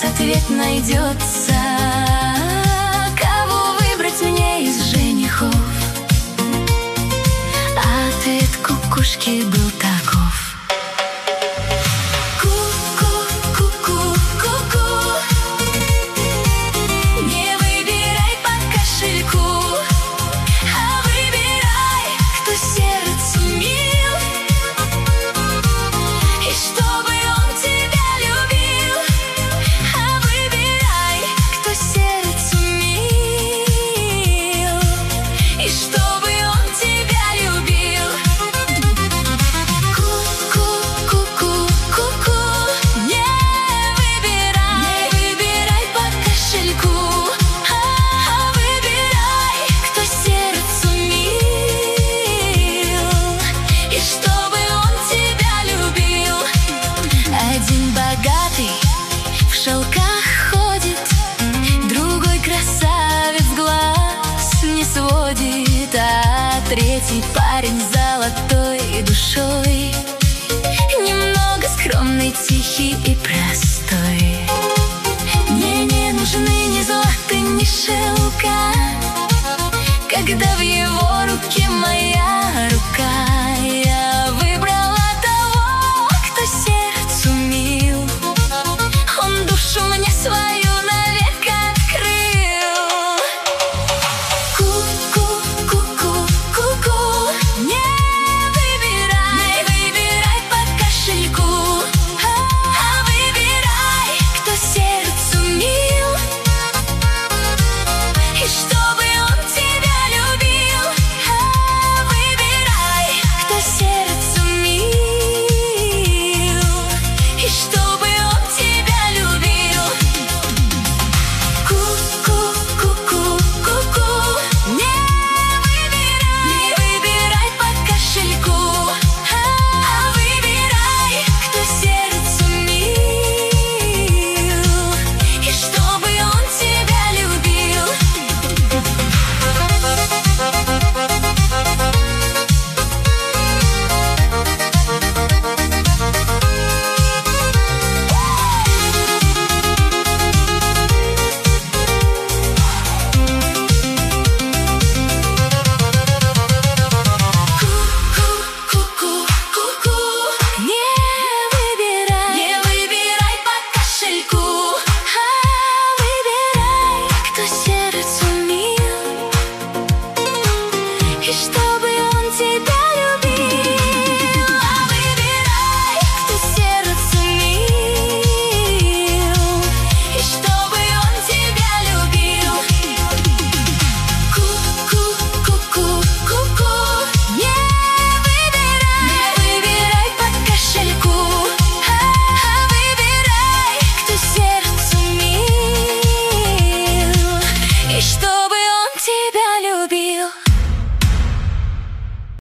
ответ найдется. Кого выбрать мне из женихов? Ответ кукушки был таков. Один богатый в шелках ходит, другой красавец глаз не сводит, а третий парень с золотой душой, немного скромный, тихий и простой. Мне не нужны ни златы, ни шелка, когда в его руке моя